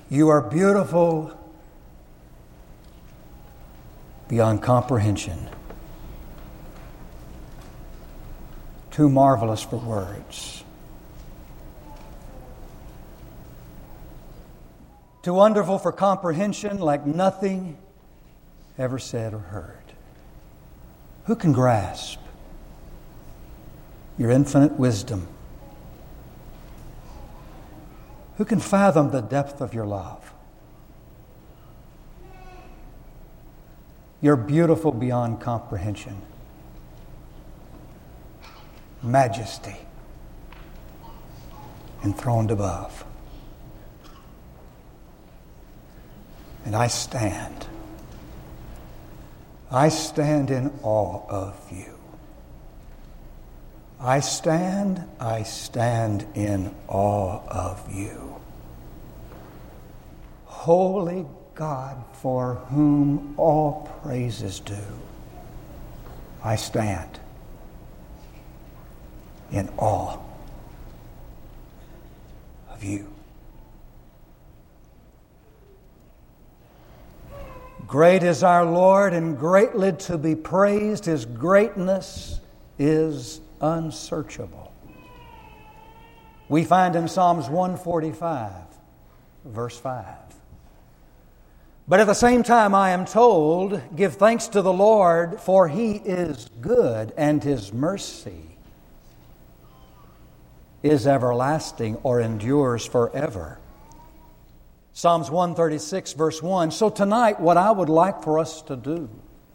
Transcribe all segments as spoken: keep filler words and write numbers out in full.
You are beautiful beyond comprehension. Too marvelous for words. Too wonderful for comprehension, like nothing ever said or heard. Who can grasp your infinite wisdom? Who can fathom the depth of your love? You're beautiful beyond comprehension. Majesty enthroned above. And I stand. I stand in awe of you. I stand, I stand in awe of you. Holy God, for whom all praise is due, I stand in awe of you. Great is our Lord, and greatly to be praised. His greatness is unsearchable. We find in Psalms one forty-five, verse five. But at the same time I am told, give thanks to the Lord, for He is good, and His mercy is everlasting, or endures forever. Psalms one thirty-six, verse one. So tonight, what I would like for us to do,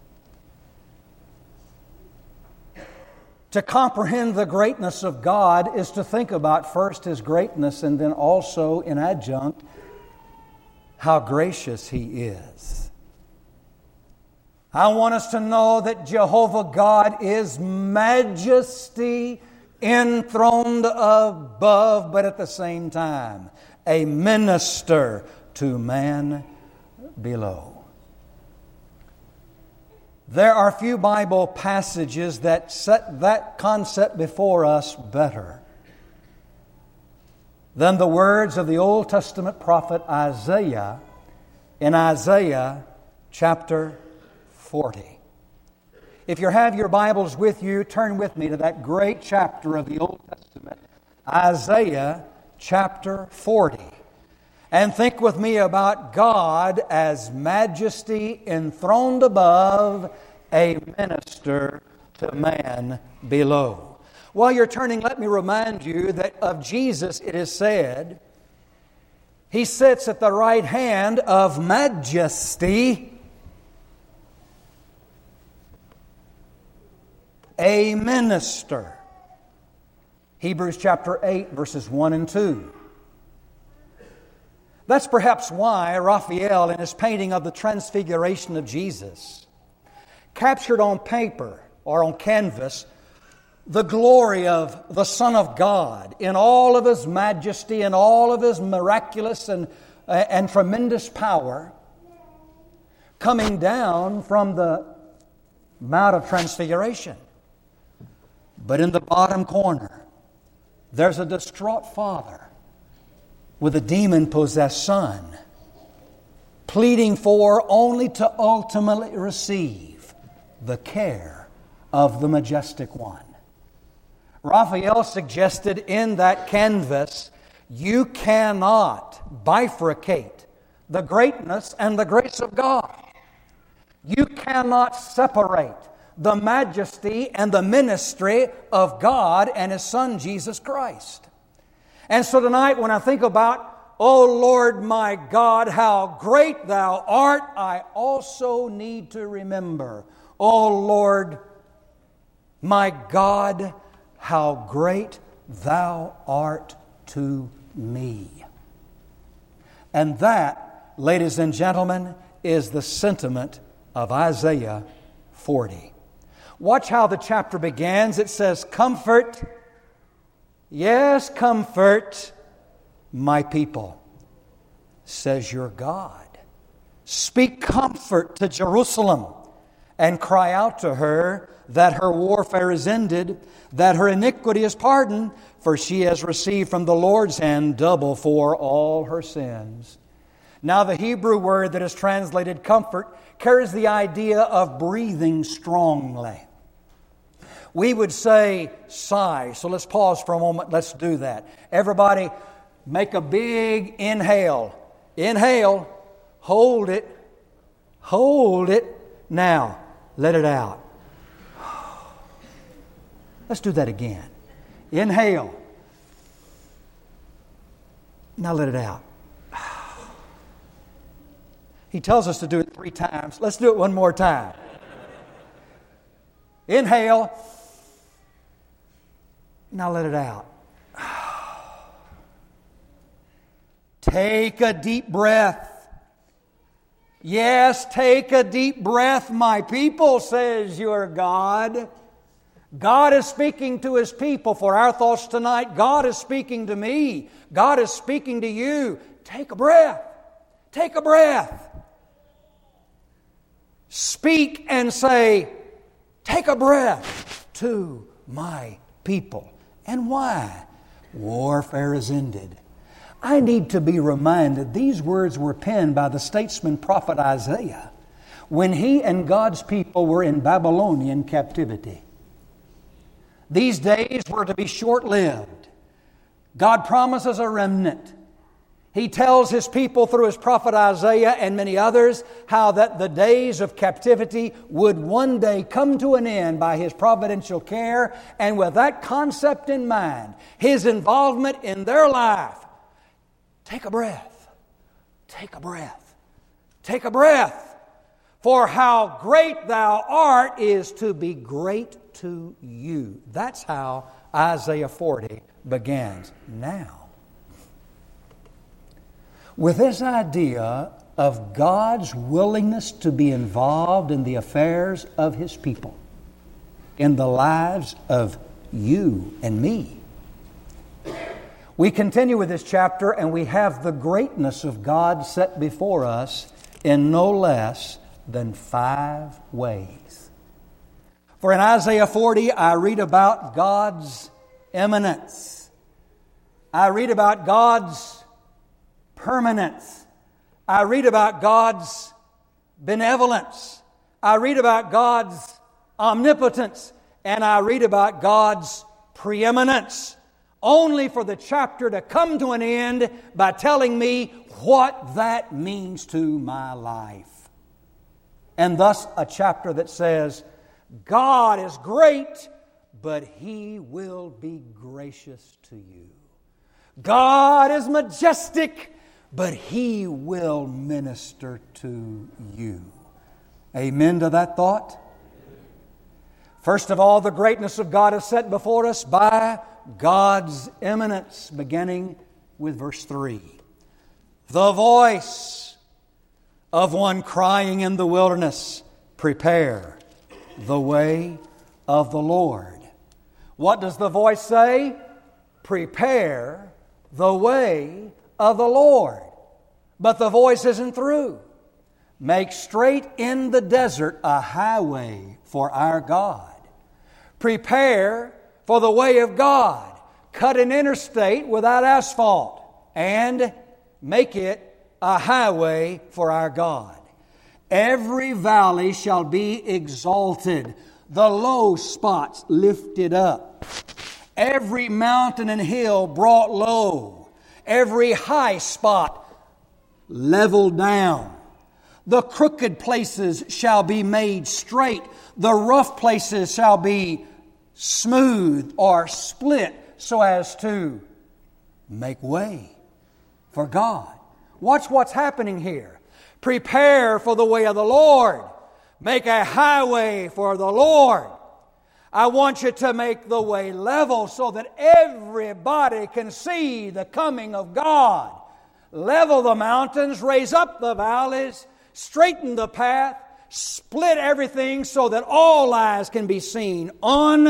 to comprehend the greatness of God, is to think about first His greatness, and then also in adjunct, how gracious He is. I want us to know that Jehovah God is majesty enthroned above, but at the same time, a minister to man below. There are few Bible passages that set that concept before us better than the words of the Old Testament prophet Isaiah in Isaiah chapter forty. If you have your Bibles with you, turn with me to that great chapter of the Old Testament, Isaiah chapter forty. And think with me about God as majesty enthroned above, a minister to man below. While you're turning, let me remind you that of Jesus it is said, He sits at the right hand of majesty, a minister. Hebrews chapter eight, verses one and two. That's perhaps why Raphael, in his painting of the Transfiguration of Jesus, captured on paper or on canvas the glory of the Son of God in all of His majesty and all of His miraculous and, uh, and tremendous power, coming down from the Mount of Transfiguration. But in the bottom corner, there's a distraught father with a demon-possessed son, pleading for only to ultimately receive the care of the majestic one. Raphael suggested in that canvas, you cannot bifurcate the greatness and the grace of God. You cannot separate the majesty and the ministry of God and His Son, Jesus Christ. And so tonight, when I think about, O Lord my God, how great Thou art, I also need to remember, O Lord my God, how great Thou art to me. And that, ladies and gentlemen, is the sentiment of Isaiah forty. Watch how the chapter begins. It says, comfort, yes, comfort my people, says your God. Speak comfort to Jerusalem and cry out to her that her warfare is ended, that her iniquity is pardoned, for she has received from the Lord's hand double for all her sins. Now, the Hebrew word that is translated comfort carries the idea of breathing strongly. We would say sigh. So let's pause for a moment. Let's do that. Everybody, make a big inhale. Inhale. Hold it. Hold it. Now, let it out. Let's do that again. Inhale. Now let it out. He tells us to do it three times. Let's do it one more time. Inhale. Now let it out. Take a deep breath. Yes, take a deep breath, my people, says your God. God is speaking to His people for our thoughts tonight. God is speaking to me. God is speaking to you. Take a breath. Take a breath. Speak and say, take a breath to my people. And why? Warfare is ended. I need to be reminded these words were penned by the statesman prophet Isaiah when he and God's people were in Babylonian captivity. These days were to be short-lived. God promises a remnant. He tells His people through His prophet Isaiah and many others how that the days of captivity would one day come to an end by His providential care. And with that concept in mind, His involvement in their life, take a breath. Take a breath. Take a breath. For how great Thou art is to be great to you. That's how Isaiah forty begins. Now, with this idea of God's willingness to be involved in the affairs of His people, in the lives of you and me, we continue with this chapter and we have the greatness of God set before us in no less than five ways. For in Isaiah forty, I read about God's eminence. I read about God's permanence. I read about God's benevolence. I read about God's omnipotence. And I read about God's preeminence. Only for the chapter to come to an end by telling me what that means to my life. And thus a chapter that says, God is great, but He will be gracious to you. God is majestic, but He will minister to you. Amen to that thought? First of all, the greatness of God is set before us by God's eminence, beginning with verse three. The voice of one crying in the wilderness, prepare the way of the Lord. What does the voice say? Prepare the way of the Lord. But the voice isn't through. Make straight in the desert a highway for our God. Prepare for the way of God. Cut an interstate without asphalt and make it a highway for our God. Every valley shall be exalted, the low spots lifted up. Every mountain and hill brought low, every high spot leveled down. The crooked places shall be made straight, the rough places shall be smooth or split so as to make way for God. Watch what's happening here. Prepare for the way of the Lord. Make a highway for the Lord. I want you to make the way level so that everybody can see the coming of God. Level the mountains, raise up the valleys, straighten the path, split everything so that all eyes can be seen on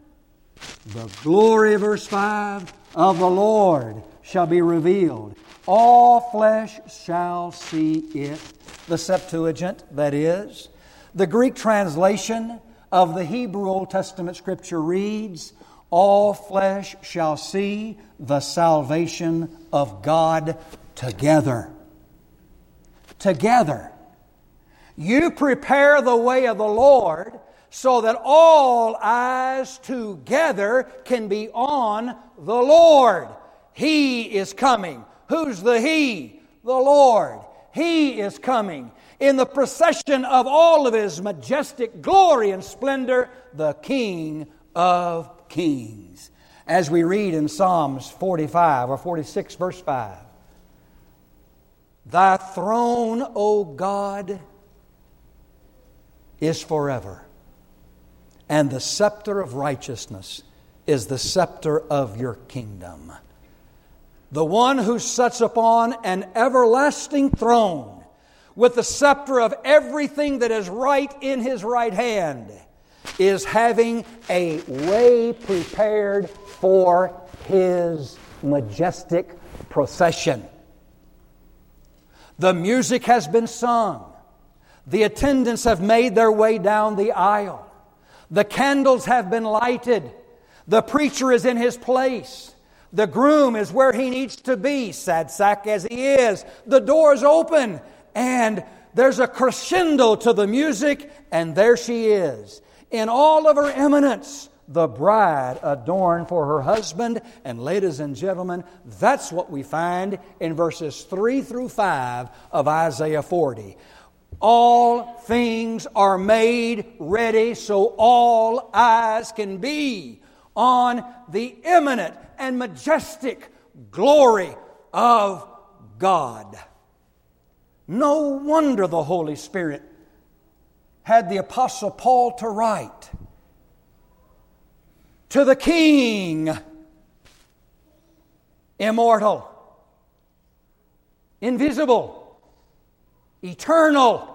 the glory, verse five, of the Lord shall be revealed. All flesh shall see it. The Septuagint, that is. The Greek translation of the Hebrew Old Testament Scripture reads, all flesh shall see the salvation of God together. together. You prepare the way of the Lord so that all eyes together can be on the Lord. He is coming. Who's the He? The Lord. He is coming. In the procession of all of His majestic glory and splendor, the King of Kings. As we read in Psalms forty-five or forty-six, verse five. Thy throne, O God, is forever, and the scepter of righteousness is the scepter of your kingdom. The one who sits upon an everlasting throne with the scepter of everything that is right in His right hand is having a way prepared for His majestic procession. The music has been sung. The attendants have made their way down the aisle. The candles have been lighted. The preacher is in his place. The groom is where he needs to be, sad sack as he is. The door's open, and there's a crescendo to the music, and there she is. In all of her eminence, the bride adorned for her husband. And ladies and gentlemen, that's what we find in verses three through five of Isaiah forty. All things are made ready so all eyes can be on the eminent and majestic glory of God. No wonder the Holy Spirit had the Apostle Paul to write, to the King, immortal, invisible, eternal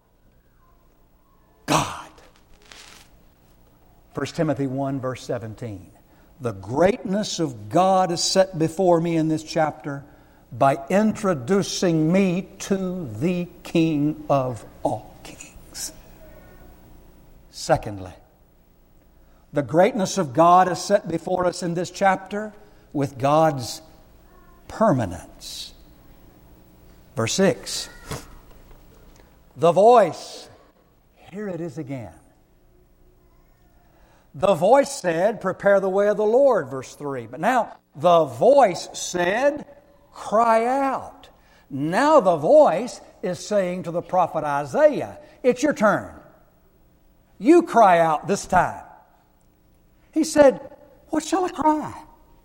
God. First Timothy one, verse seventeen. The greatness of God is set before me in this chapter by introducing me to the King of all kings. Secondly, the greatness of God is set before us in this chapter with God's permanence. Verse six. The voice, here it is again. The voice said, prepare the way of the Lord, verse three. But now, the voice said, cry out. Now the voice is saying to the prophet Isaiah, it's your turn. You cry out this time. He said, what shall I cry?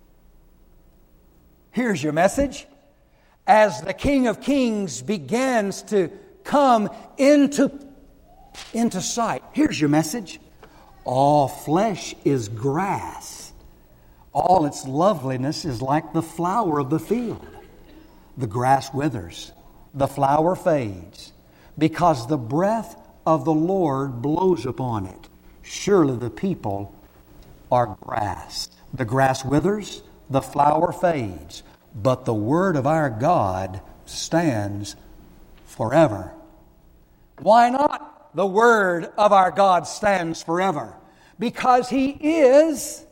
Here's your message. As the King of Kings begins to come into, into sight, here's your message. All flesh is grass. All its loveliness is like the flower of the field. The grass withers, the flower fades, because the breath of the Lord blows upon it. Surely the people are grass. The grass withers, the flower fades, but the word of our God stands forever. Why not? The word of our God stands forever. Because He is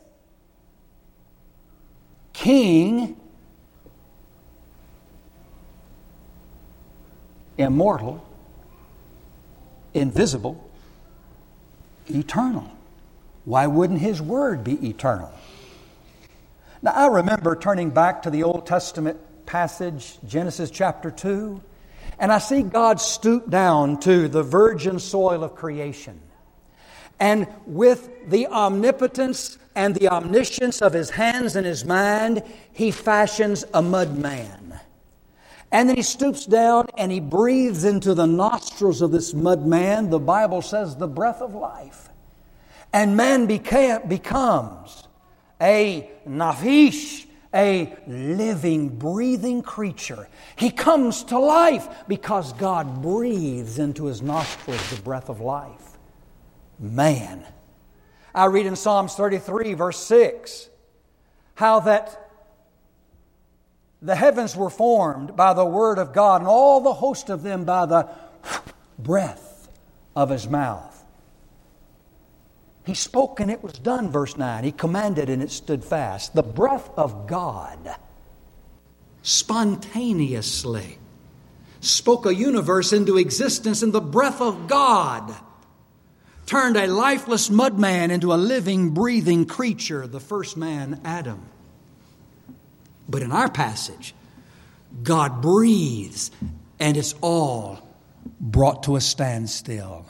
King, immortal, invisible, eternal. Why wouldn't His word be eternal? Now, I remember turning back to the Old Testament passage, Genesis chapter two, and I see God stoop down to the virgin soil of creation. And with the omnipotence and the omniscience of His hands and His mind, He fashions a mud man. And then He stoops down and He breathes into the nostrils of this mud man, the Bible says, the breath of life. And man beca- becomes a naphish, a living, breathing creature. He comes to life because God breathes into his nostrils the breath of life. Man. I read in Psalms thirty-three, verse six, how that the heavens were formed by the word of God, and all the host of them by the breath of His mouth. He spoke and it was done, verse nine. He commanded and it stood fast. The breath of God spontaneously spoke a universe into existence in the breath of God, turned a lifeless mud man into a living, breathing creature, the first man, Adam. But in our passage, God breathes, and it's all brought to a standstill.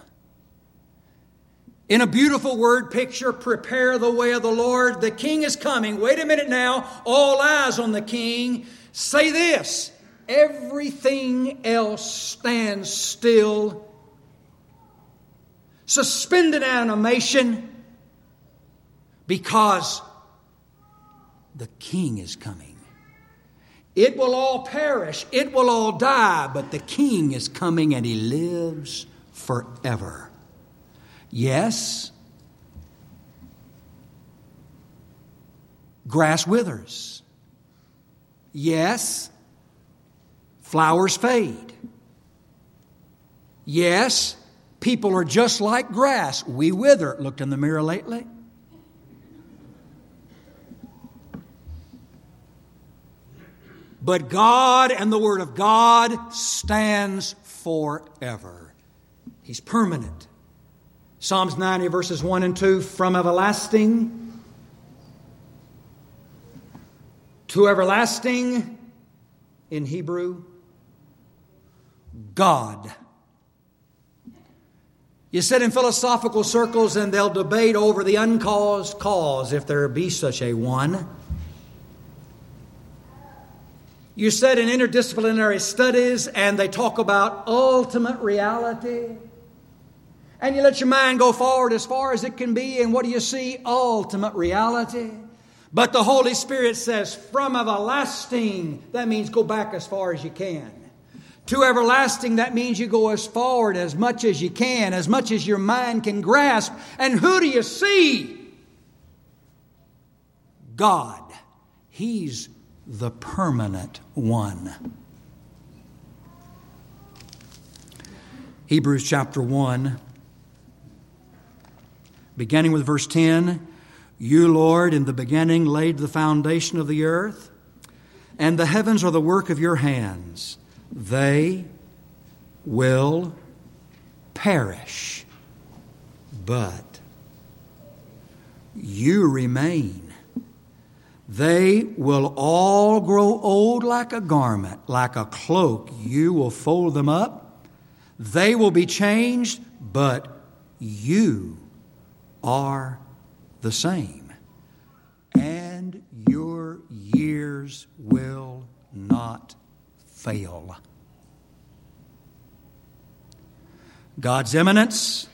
In a beautiful word picture, prepare the way of the Lord. The King is coming. Wait a minute now. All eyes on the King. Say this: everything else stands still, suspended animation, because the King is coming. It will all perish, it will all die, but the King is coming and He lives forever. Yes, grass withers. Yes, flowers fade. Yes, people are just like grass. We wither. Looked in the mirror lately? But God and the Word of God stands forever. He's permanent. Psalms ninety verses one and two, from everlasting to everlasting, in Hebrew, God. You sit in philosophical circles and they'll debate over the uncaused cause, if there be such a one. You sit in interdisciplinary studies and they talk about ultimate reality. And you let your mind go forward as far as it can be, and what do you see? Ultimate reality. But the Holy Spirit says, from everlasting, that means go back as far as you can. To everlasting, that means you go as forward as much as you can, as much as your mind can grasp. And who do you see? God. He's the permanent one. Hebrews chapter one, beginning with verse ten. You, Lord, in the beginning laid the foundation of the earth, and the heavens are the work of your hands. They will perish, but you remain. They will all grow old like a garment, like a cloak. You will fold them up. They will be changed, but you are the same. And your years will not fail. God's immanence,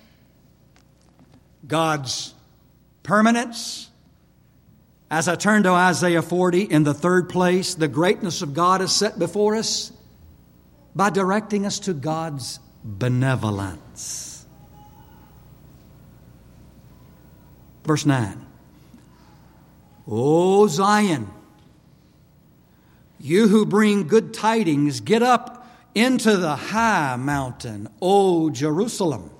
God's permanence. As I turn to Isaiah forty, in the third place, the greatness of God is set before us by directing us to God's benevolence. Verse nine. O Zion, you who bring good tidings, get up into the high mountain, O Jerusalem.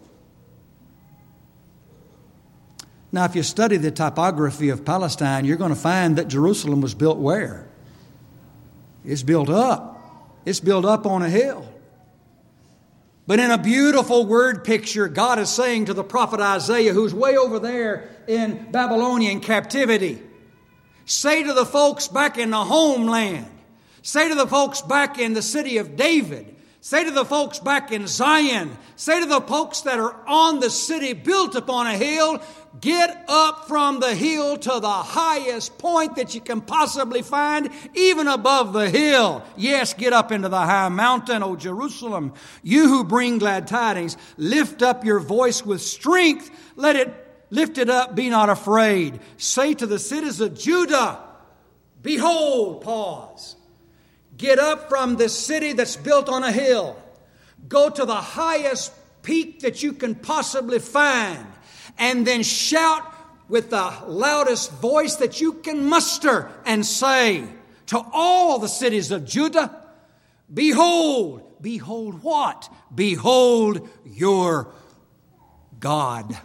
Now, if you study the topography of Palestine, you're going to find that Jerusalem was built where? It's built up. It's built up on a hill. But in a beautiful word picture, God is saying to the prophet Isaiah, who's way over there in Babylonian captivity, say to the folks back in the homeland, say to the folks back in the city of David, say to the folks back in Zion, say to the folks that are on the city built upon a hill, get up from the hill to the highest point that you can possibly find, even above the hill. Yes, get up into the high mountain, O Jerusalem. You who bring glad tidings, lift up your voice with strength. Let it lift it up, be not afraid. Say to the cities of Judah, behold, pause. Get up from this city that's built on a hill. Go to the highest peak that you can possibly find. And then shout with the loudest voice that you can muster and say to all the cities of Judah, behold, behold what? Behold your God.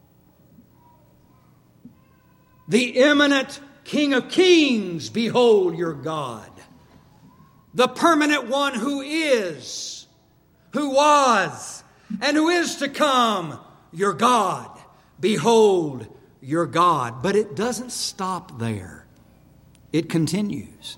The immanent King of Kings, behold your God. The permanent one who is who was, and who is to come, your God. Behold, your God. But it doesn't stop there. It continues.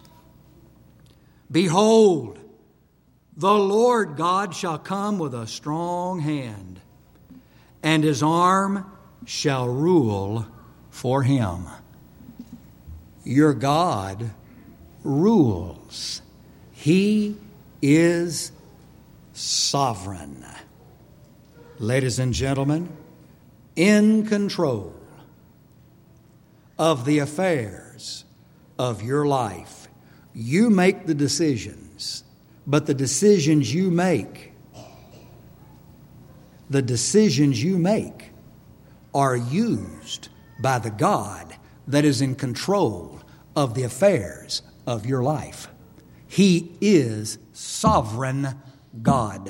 Behold, the Lord God shall come with a strong hand, and his arm shall rule for him. Your God rules. He is sovereign. Ladies and gentlemen, in control of the affairs of your life. You make the decisions, but the decisions you make, the decisions you make are used by the God that is in control of the affairs of your life. He is sovereign God.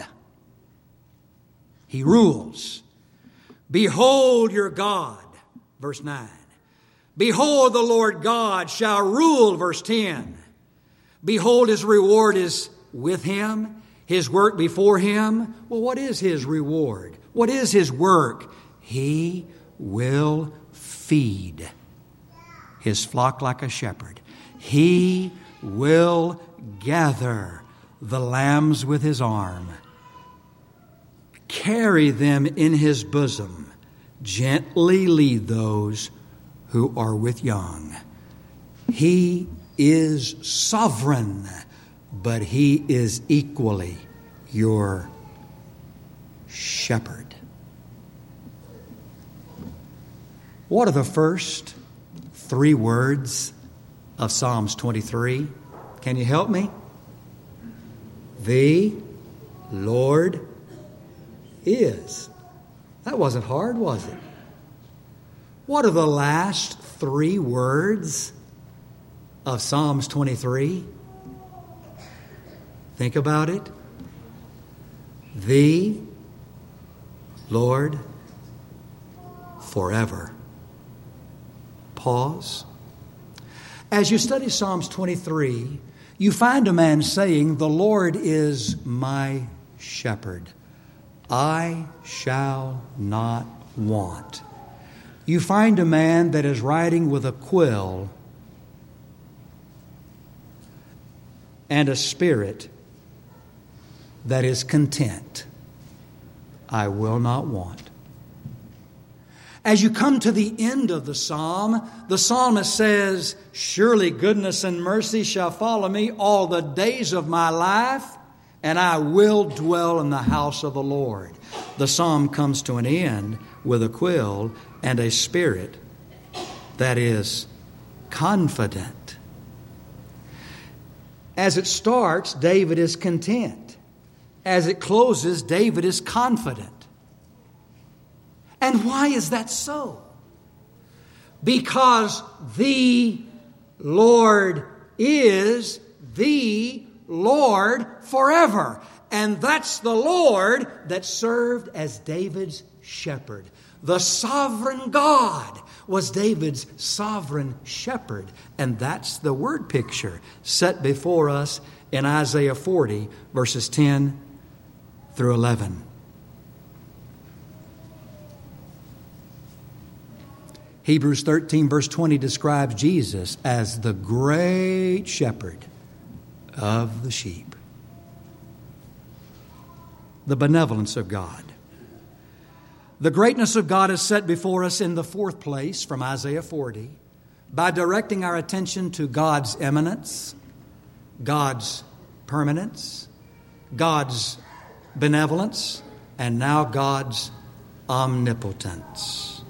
He rules. Behold your God, verse nine. Behold, the Lord God shall rule, verse ten. Behold, his reward is with him, his work before him. Well, what is his reward? What is his work? He will feed his flock like a shepherd. He will gather the lambs with his arm, carry them in his bosom, gently lead those who are with young. He is sovereign, but he is equally your shepherd. What are the first three words of Psalms twenty-three? Can you help me? The Lord is. That wasn't hard, was it? What are the last three words of Psalms twenty-three? Think about it. The Lord forever. Pause. As you study Psalms twenty-three, you find a man saying, "The Lord is my shepherd. I shall not want." You find a man that is writing with a quill and a spirit that is content. I will not want. As you come to the end of the psalm, the psalmist says, "Surely goodness and mercy shall follow me all the days of my life, and I will dwell in the house of the Lord." The psalm comes to an end with a quill and a spirit that is confident. As it starts, David is content. As it closes, David is confident. And why is that so? Because the Lord is the Lord forever. And that's the Lord that served as David's shepherd. The sovereign God was David's sovereign shepherd. And that's the word picture set before us in Isaiah forty, verses ten through eleven. Hebrews thirteen, verse twenty describes Jesus as the great shepherd of the sheep. The benevolence of God. The greatness of God is set before us in the fourth place from Isaiah forty by directing our attention to God's eminence, God's permanence, God's benevolence, and now God's omnipotence.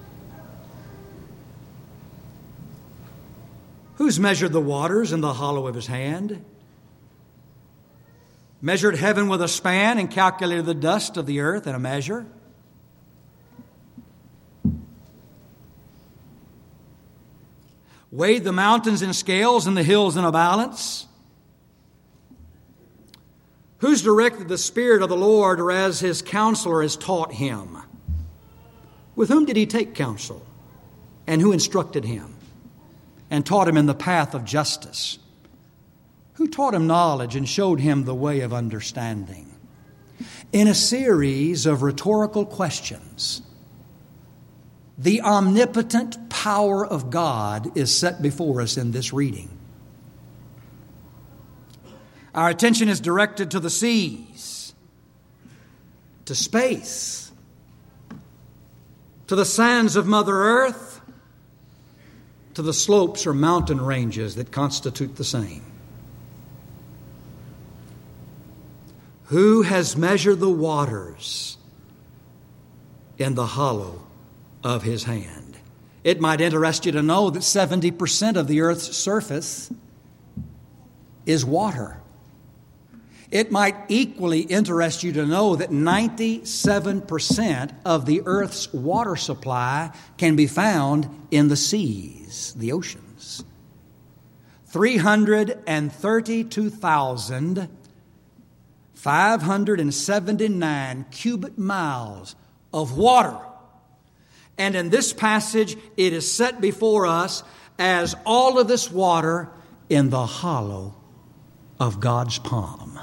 Who's measured the waters in the hollow of his hand? Measured heaven with a span and calculated the dust of the earth in a measure? Weighed the mountains in scales and the hills in a balance? Who's directed the Spirit of the Lord, or as his counselor has taught him? With whom did he take counsel? And who instructed him and taught him in the path of justice? Who taught him knowledge and showed him the way of understanding? in a series of rhetorical questions. The omnipotent power of God is set before us in this reading. Our attention is directed to the seas, to space, to the sands of Mother Earth, to the slopes or mountain ranges that constitute the same. Who has measured the waters in the hollow of His hand? It might interest you to know that seventy percent of the earth's surface is water. It might equally interest you to know that ninety-seven percent of the earth's water supply can be found in the seas, the oceans. three hundred thirty-two thousand five hundred seventy-nine cubic miles of water. And in this passage, it is set before us as all of this water in the hollow of God's palm.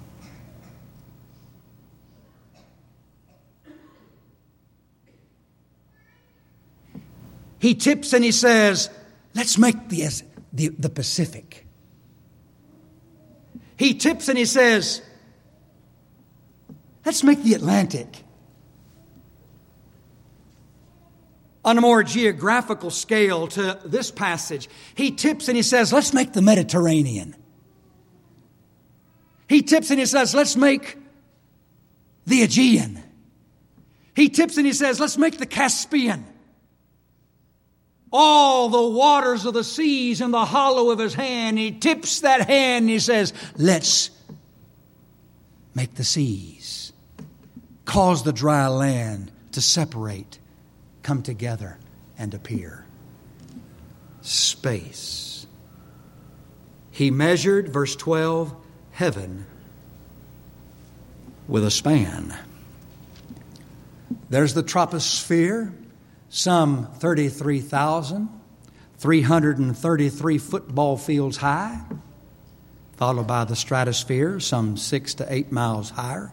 He tips and he says, let's make the, the, the Pacific. He tips and he says, let's make the Atlantic. On a more geographical scale to this passage, he tips and he says, let's make the Mediterranean. He tips and he says, let's make the Aegean. He tips and he says, let's make the Caspian. All the waters of the seas in the hollow of His hand. He tips that hand and he says, let's make the seas. Cause the dry land to separate, come together, and appear. Space. He measured, verse twelve, heaven with a span. There's the troposphere, some thirty-three thousand three hundred thirty-three football fields high, followed by the stratosphere, some six to eight miles higher.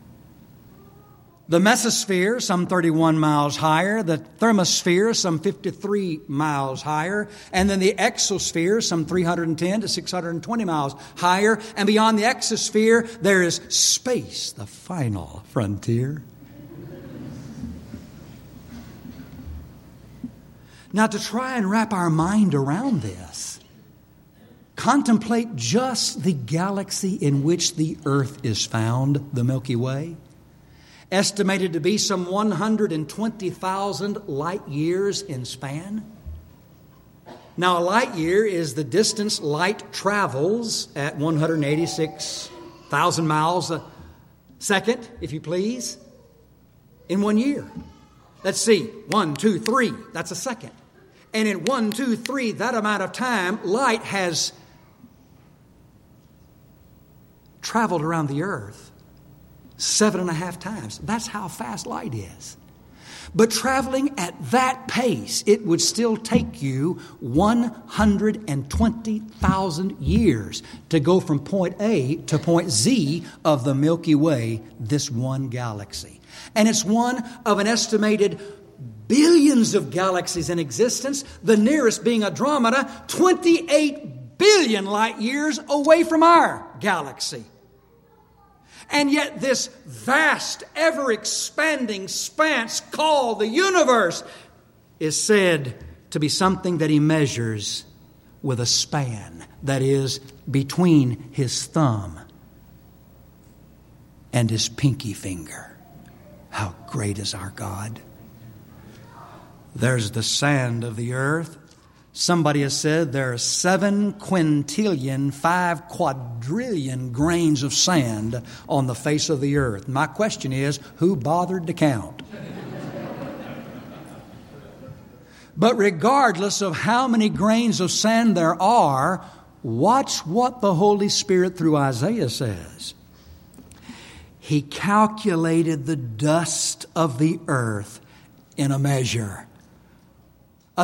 The mesosphere, some thirty-one miles higher. The thermosphere, some fifty-three miles higher. And then the exosphere, some three hundred ten to six hundred twenty miles higher. And beyond the exosphere, there is space, the final frontier. Now, to try and wrap our mind around this, contemplate just the galaxy in which the earth is found, the Milky Way, estimated to be some one hundred twenty thousand light years in span. Now, a light year is the distance light travels at one hundred eighty-six thousand miles a second, if you please, in one year. Let's see, one, two, three, that's a second. And in one, two, three, that amount of time, light has traveled around the earth seven and a half times. That's how fast light is. But traveling at that pace, it would still take you one hundred twenty thousand years to go from point A to point Z of the Milky Way, this one galaxy. And it's one of an estimated billions of galaxies in existence, the nearest being Andromeda, twenty-eight billion light years away from our galaxy. And yet this vast, ever-expanding expanse called the universe is said to be something that He measures with a span, that is, between His thumb and His pinky finger. How great is our God! There's the sand of the earth. Somebody has said there are seven quintillion, five quadrillion grains of sand on the face of the earth. My question is, who bothered to count? But regardless of how many grains of sand there are, watch what the Holy Spirit through Isaiah says. He calculated the dust of the earth in a measure. A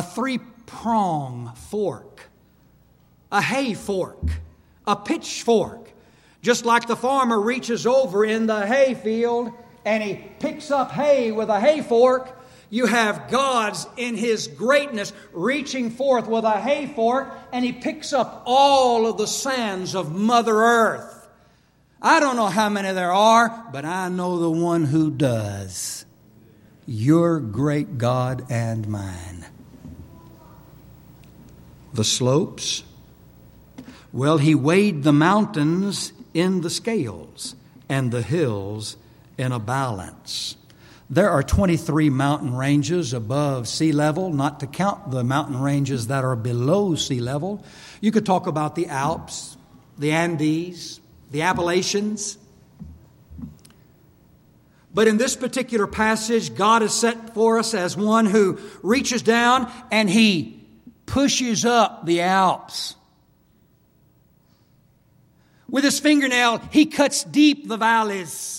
three-prong fork, a hay fork, a pitchfork, Just like the farmer reaches over in the hay field and he picks up hay with a hay fork, you have God's in His greatness reaching forth with a hay fork, and He picks up all of the sands of Mother Earth. I don't know how many there are, but I know the one who does. Your great God and mine. The slopes. Well, He weighed the mountains in the scales and the hills in a balance. There are twenty-three mountain ranges above sea level, not to count the mountain ranges that are below sea level. You could talk about the Alps, the Andes, the Appalachians. But in this particular passage, God is set for us as one who reaches down and He pushes up the Alps. With His fingernail, He cuts deep the valleys.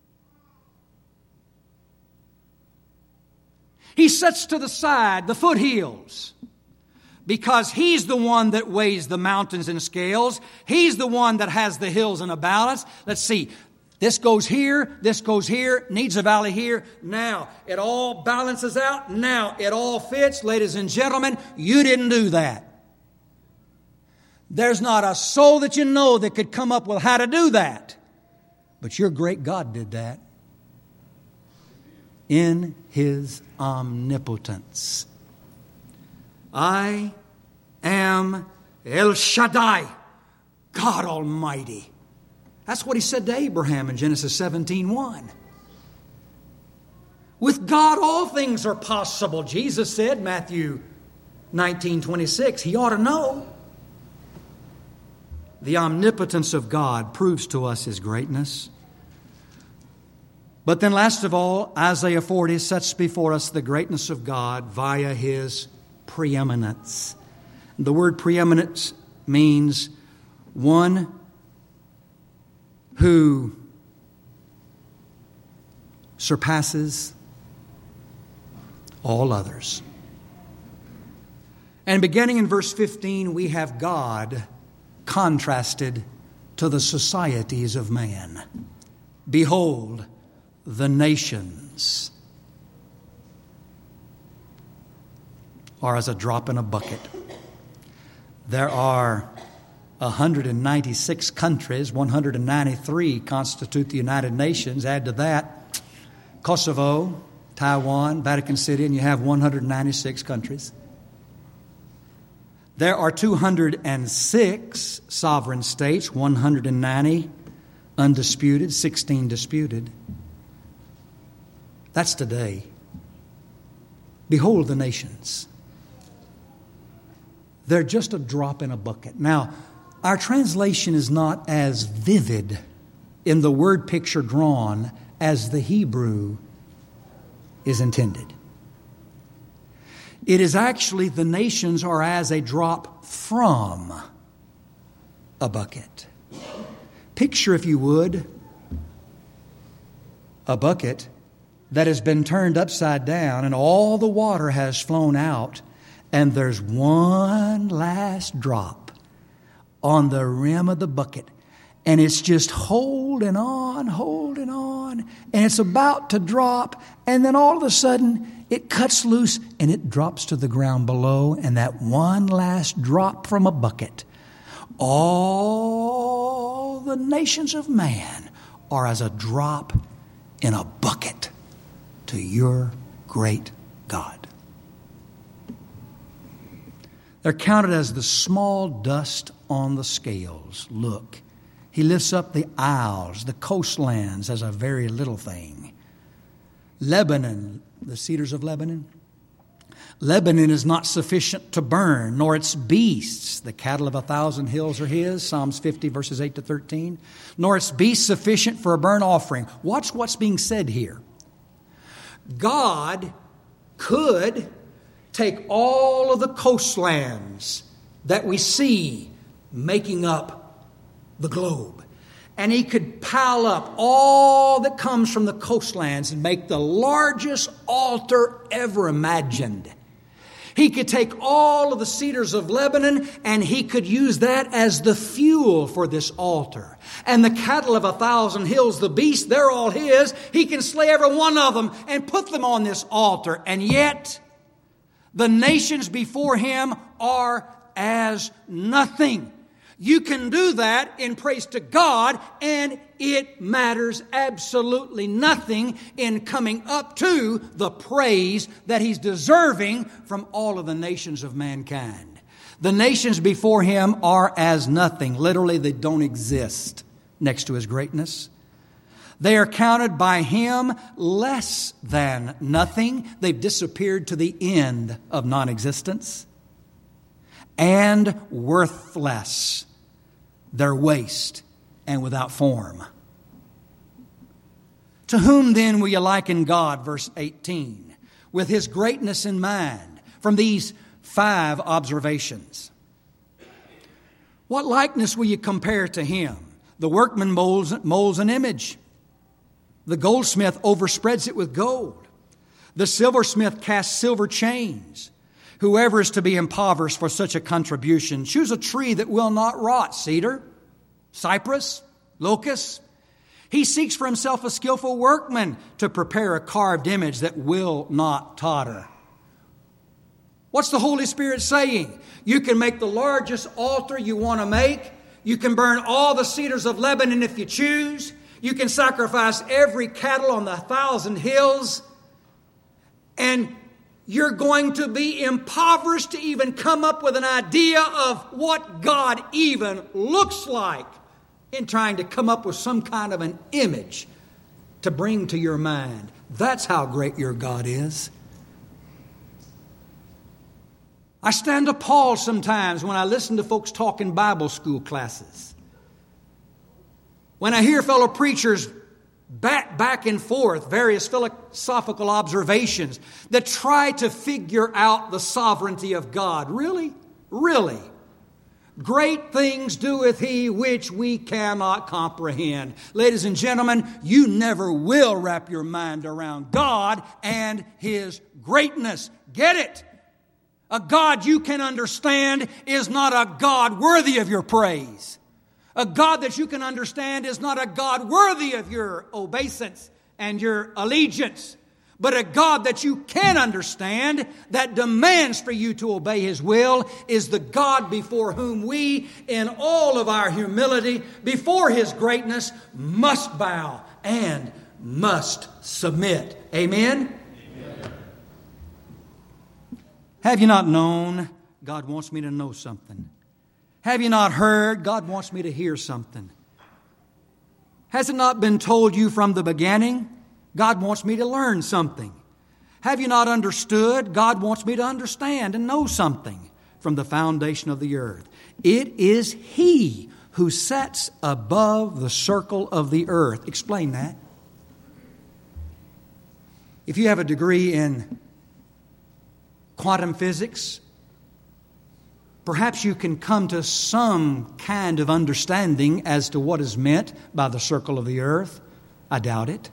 He sets to the side the foothills because He's the one that weighs the mountains in scales. He's the one that has the hills in a balance. Let's see. This goes here. This goes here. Needs a valley here. Now it all balances out. Now it all fits. Ladies and gentlemen, you didn't do that. There's not a soul that you know that could come up with how to do that. But your great God did that. In His omnipotence. I am El Shaddai, God Almighty. That's what He said to Abraham in Genesis seventeen one. With God all things are possible. Jesus said, Matthew nineteen twenty-six, He ought to know. The omnipotence of God proves to us His greatness. But then last of all, Isaiah forty sets before us the greatness of God via His preeminence. The word preeminence means one who surpasses all others. And beginning in verse fifteen, we have God contrasted to the societies of man. Behold, the nations are as a drop in a bucket. There are one hundred ninety-six countries, one hundred ninety-three constitute the United Nations. Add to that Kosovo, Taiwan, Vatican City, and you have one hundred ninety-six countries. There are two hundred six sovereign states, one hundred ninety undisputed, sixteen disputed. That's today. Behold the nations. They're just a drop in a bucket. Now, our translation is not as vivid in the word picture drawn as the Hebrew is intended. It is actually the nations are as a drop from a bucket. Picture, if you would, a bucket that has been turned upside down and all the water has flown out, and there's one last drop on the rim of the bucket, and it's just holding on, holding on, and it's about to drop, and then all of a sudden it cuts loose and it drops to the ground below, and that one last drop from a bucket, all the nations of man are as a drop in a bucket to your great God. They're counted as the small dust on the scales. Look, He lifts up the isles, the coastlands as a very little thing. Lebanon, the cedars of Lebanon. Lebanon is not sufficient to burn, nor its beasts. The cattle of a thousand hills are His, Psalms fifty, verses eight to thirteen. Nor its beasts sufficient for a burnt offering. Watch what's being said here. God could take all of the coastlands that we see making up the globe, and He could pile up all that comes from the coastlands and make the largest altar ever imagined. He could take all of the cedars of Lebanon and he could use that as the fuel for this altar. And the cattle of a thousand hills, the beasts, they're all his. He can slay every one of them and put them on this altar. And yet, the nations before him are as nothing. You can do that in praise to God, and it matters absolutely nothing in coming up to the praise that he's deserving from all of the nations of mankind. The nations before him are as nothing. Literally, they don't exist next to his greatness. They are counted by him less than nothing. They've disappeared to the end of non-existence. And worthless. They're waste and without form. To whom then will you liken God, verse eighteen, with his greatness in mind, from these five observations? What likeness will you compare to him? The workman molds, molds an image. The goldsmith overspreads it with gold. The silversmith casts silver chains. Whoever is to be impoverished for such a contribution, choose a tree that will not rot, cedar, cypress, locust. He seeks for himself a skillful workman to prepare a carved image that will not totter. What's the Holy Spirit saying? You can make the largest altar you want to make. You can burn all the cedars of Lebanon if you choose. You can sacrifice every cattle on the thousand hills. And you're going to be impoverished to even come up with an idea of what God even looks like in trying to come up with some kind of an image to bring to your mind. That's how great your God is. I stand appalled sometimes when I listen to folks talk in Bible school classes. When I hear fellow preachers back, back and forth, various philosophical observations that try to figure out the sovereignty of God. Really? Really? Great things doeth he which we cannot comprehend. Ladies and gentlemen, you never will wrap your mind around God and his greatness. Get it? A God you can understand is not a God worthy of your praise. A God that you can understand is not a God worthy of your obeisance and your allegiance, but a God that you can understand, that demands for you to obey his will, is the God before whom we, in all of our humility, before his greatness, must bow and must submit. Amen? Amen. Have you not known? God wants me to know something. Have you not heard? God wants me to hear something. Has it not been told you from the beginning? God wants me to learn something. Have you not understood? God wants me to understand and know something from the foundation of the earth. It is he who sits above the circle of the earth. Explain that. If you have a degree in quantum physics, perhaps you can come to some kind of understanding as to what is meant by the circle of the earth. I doubt it.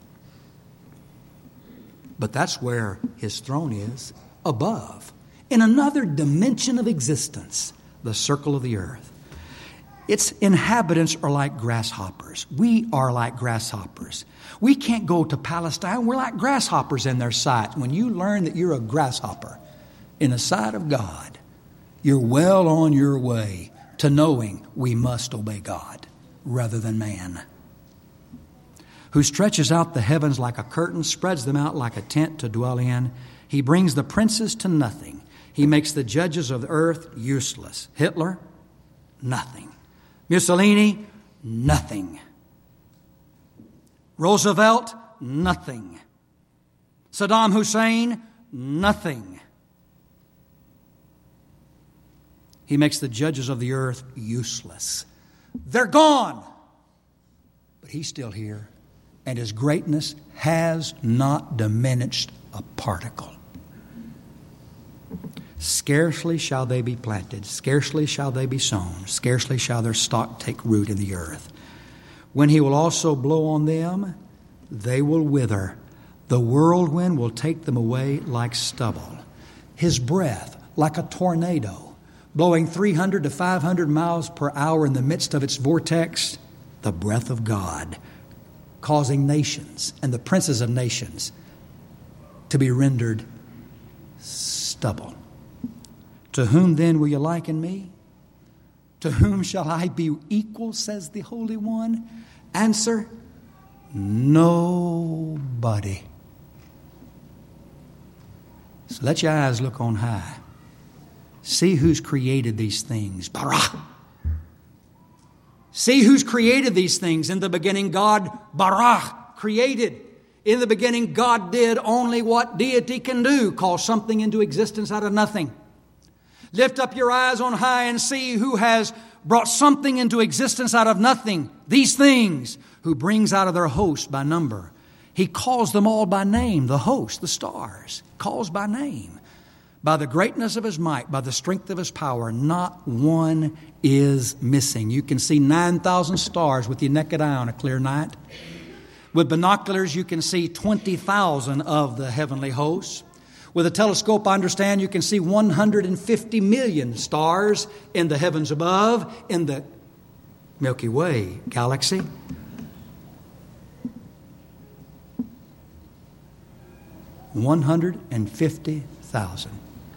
But that's where his throne is, above, in another dimension of existence, the circle of the earth. Its inhabitants are like grasshoppers. We are like grasshoppers. We can't go to Palestine. We're like grasshoppers in their sight. When you learn that you're a grasshopper in the sight of God, you're well on your way to knowing we must obey God rather than man. Who stretches out the heavens like a curtain, spreads them out like a tent to dwell in. He brings the princes to nothing. He makes the judges of the earth useless. Hitler, nothing. Mussolini, nothing. Roosevelt, nothing. Saddam Hussein, nothing. He makes the judges of the earth useless. They're gone. But he's still here. And his greatness has not diminished a particle. Scarcely shall they be planted. Scarcely shall they be sown. Scarcely shall their stock take root in the earth. When he will also blow on them, they will wither. The whirlwind will take them away like stubble. His breath, like a tornado, blowing three hundred to five hundred miles per hour in the midst of its vortex, the breath of God, causing nations and the princes of nations to be rendered stubble. To whom then will you liken me? To whom shall I be equal, says the Holy One? Answer, nobody. So let your eyes look on high. See who's created these things. Bara. See who's created these things. In the beginning, God, bara, created. In the beginning, God did only what deity can do, call something into existence out of nothing. Lift up your eyes on high and see who has brought something into existence out of nothing. These things, who brings out of their host by number. He calls them all by name, the host, the stars, calls by name. By the greatness of His might, by the strength of His power, not one is missing. You can see nine thousand stars with your naked eye on a clear night. With binoculars, you can see twenty thousand of the heavenly hosts. With a telescope, I understand you can see one hundred fifty million stars in the heavens above, in the Milky Way galaxy. one hundred fifty thousand.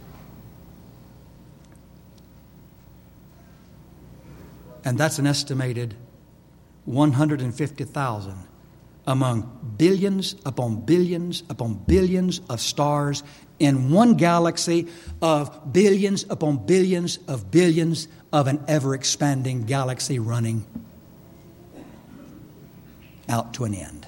And that's an estimated one hundred fifty thousand among billions upon billions upon billions of stars in one galaxy of billions upon billions of billions of an ever-expanding galaxy running out to an end.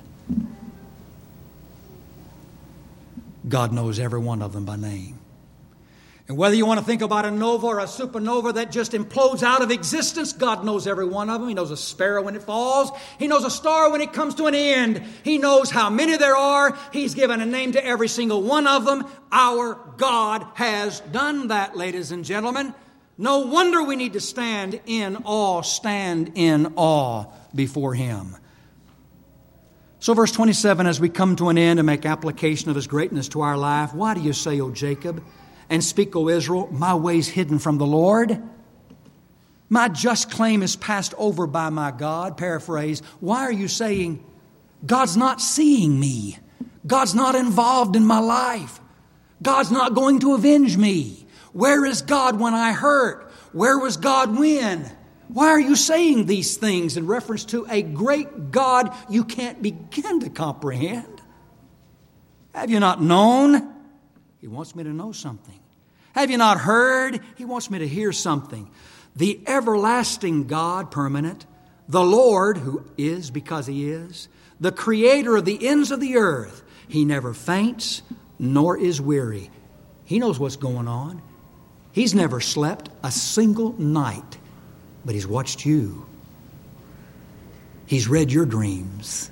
God knows every one of them by name. And whether you want to think about a nova or a supernova that just implodes out of existence, God knows every one of them. He knows a sparrow when it falls. He knows a star when it comes to an end. He knows how many there are. He's given a name to every single one of them. Our God has done that, ladies and gentlemen. No wonder we need to stand in awe, stand in awe before Him. So verse twenty-seven, as we come to an end and make application of His greatness to our life, why do you say, O Jacob, and speak, O Israel, my way's hidden from the Lord? My just claim is passed over by my God. Paraphrase, why are you saying, God's not seeing me? God's not involved in my life. God's not going to avenge me. Where is God when I hurt? Where was God when? Why are you saying these things in reference to a great God you can't begin to comprehend? Have you not known? He wants me to know something. Have you not heard? He wants me to hear something. The everlasting God, permanent, the Lord, who is because He is, the Creator of the ends of the earth, He never faints nor is weary. He knows what's going on. He's never slept a single night, but He's watched you. He's read your dreams.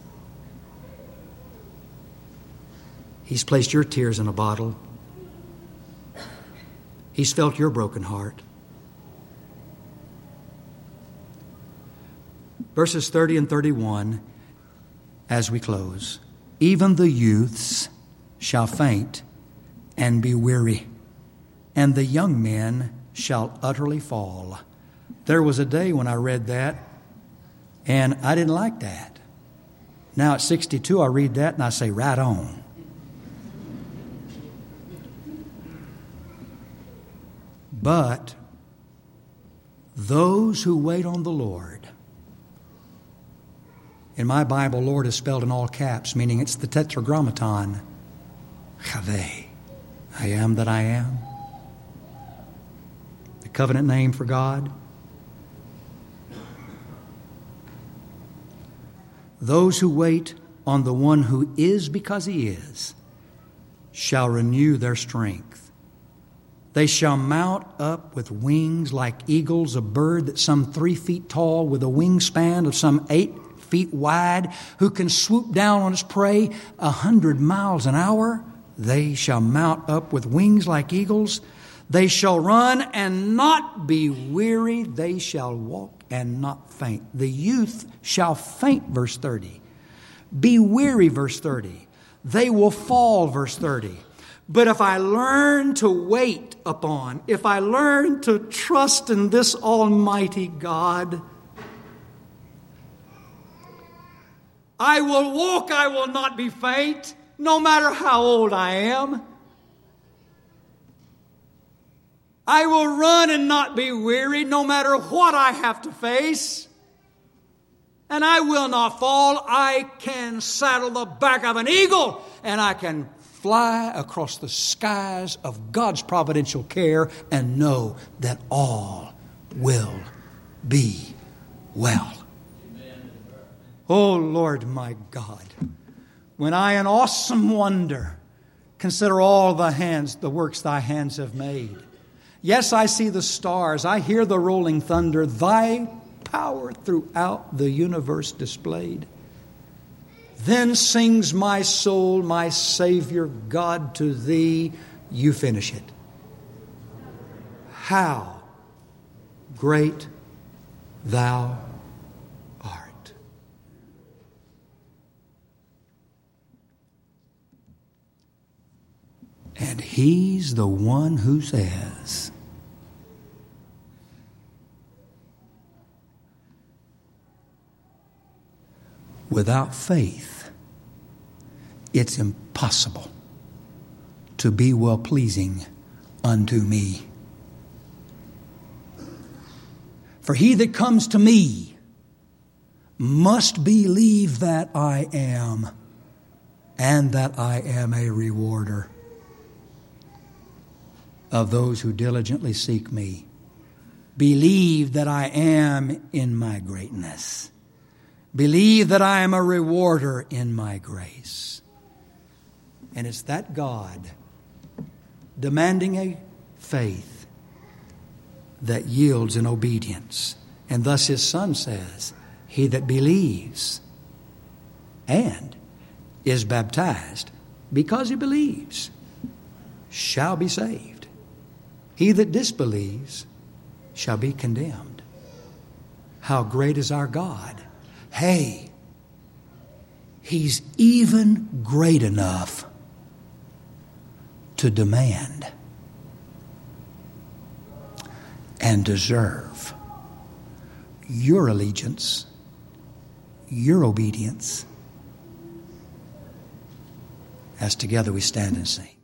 He's placed your tears in a bottle. He's felt your broken heart. Verses thirty and thirty-one, as we close. Even the youths shall faint and be weary, and the young men shall utterly fall. There was a day when I read that, and I didn't like that. Now at sixty-two, I read that and I say, right on. But those who wait on the Lord, in my Bible, Lord is spelled in all caps, meaning it's the tetragrammaton. Chaveh, I am that I am. The covenant name for God. Those who wait on the one who is because He is shall renew their strength. They shall mount up with wings like eagles, a bird that's some three feet tall with a wingspan of some eight feet wide, who can swoop down on its prey a hundred miles an hour. They shall mount up with wings like eagles. They shall run and not be weary. They shall walk and not faint. The youth shall faint, verse thirty. Be weary, verse thirty. They will fall, verse thirty. But if I learn to wait upon, if I learn to trust in this Almighty God, I will walk, I will not be faint, no matter how old I am. I will run and not be weary, no matter what I have to face. And I will not fall. I can saddle the back of an eagle, and I can fly across the skies of God's providential care and know that all will be well. Amen. Oh, Lord my God, when I in awesome wonder consider all the hands, the works thy hands have made. Yes, I see the stars, I hear the rolling thunder, thy power throughout the universe displayed. Then sings my soul, my Savior God, to thee. You finish it. How great thou art. And he's the one who says, without faith, it's impossible to be well-pleasing unto me. For he that comes to me must believe that I am, and that I am a rewarder of those who diligently seek me. Believe that I am in my greatness. Believe that I am a rewarder in my grace. And it's that God demanding a faith that yields in obedience. And thus his Son says, he that believes and is baptized because he believes shall be saved. He that disbelieves shall be condemned. How great is our God! Hey, he's even great enough to demand and deserve your allegiance, your obedience, as together we stand and sing.